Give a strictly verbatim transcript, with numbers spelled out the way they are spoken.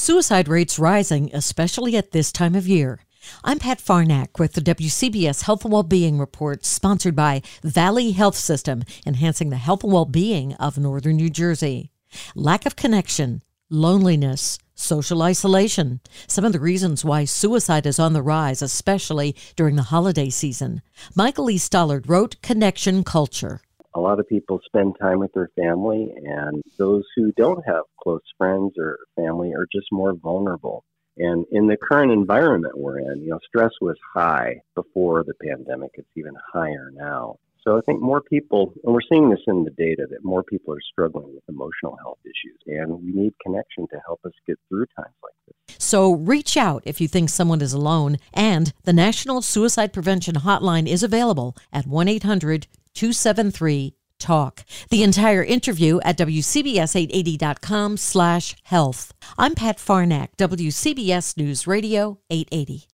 Suicide rates rising, especially at this time of year. I'm Pat Farnack with the W C B S Health and Wellbeing Report, sponsored by Valley Health System, enhancing the health and well-being of northern New Jersey. Lack of connection, loneliness, social isolation. Some of the reasons why suicide is on the rise, especially during the holiday season. Michael E. Stollard wrote Connection Culture. A lot of people spend time with their family, and those who don't have close friends or family are just more vulnerable. And in the current environment we're in, you know, stress was high before the pandemic. It's even higher now. So I think more people, and we're seeing this in the data, that more people are struggling with emotional health issues, and we need connection to help us get through times like this. So reach out if you think someone is alone, and the National Suicide Prevention Hotline is available at one eight hundred two seven three talk. The entire interview at W C B S eight eighty dot com slash health. I'm Pat Farnack, W C B S News Radio eight eighty.